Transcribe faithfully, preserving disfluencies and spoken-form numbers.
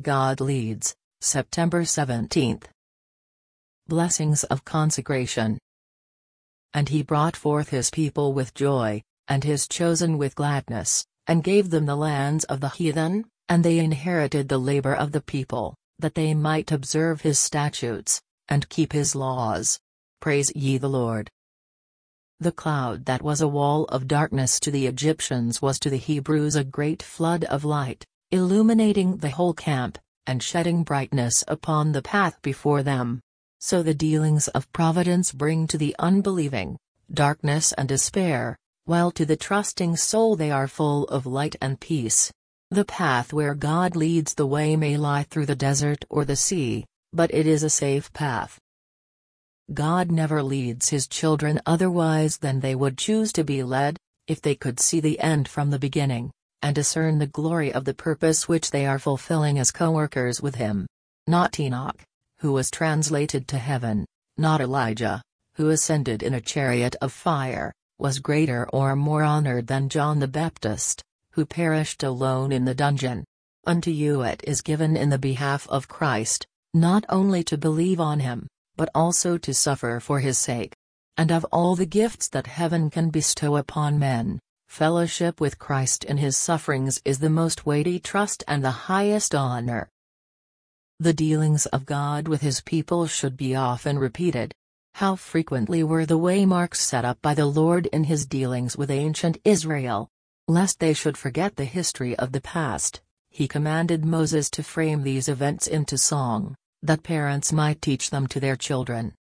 God leads, September seventeenth. Blessings of consecration. And he brought forth his people with joy, and his chosen with gladness, and gave them the lands of the heathen, and they inherited the labor of the people, that they might observe his statutes, and keep his laws. Praise ye the Lord. The cloud that was a wall of darkness to the Egyptians was to the Hebrews a great flood of light, illuminating the whole camp, and shedding brightness upon the path before them. So the dealings of providence bring to the unbelieving darkness and despair, while to the trusting soul they are full of light and peace. The path where God leads the way may lie through the desert or the sea, but it is a safe path. God never leads his children otherwise than they would choose to be led, if they could see the end from the beginning, and discern the glory of the purpose which they are fulfilling as co-workers with him. Not Enoch, who was translated to heaven, not Elijah, who ascended in a chariot of fire, was greater or more honored than John the Baptist, who perished alone in the dungeon. Unto you it is given in the behalf of Christ, not only to believe on him, but also to suffer for his sake. And of all the gifts that heaven can bestow upon men, fellowship with Christ in his sufferings is the most weighty trust and the highest honor. The dealings of God with his people should be often repeated. How frequently were the waymarks set up by the Lord in his dealings with ancient Israel? Lest they should forget the history of the past, he commanded Moses to frame these events into song, that parents might teach them to their children.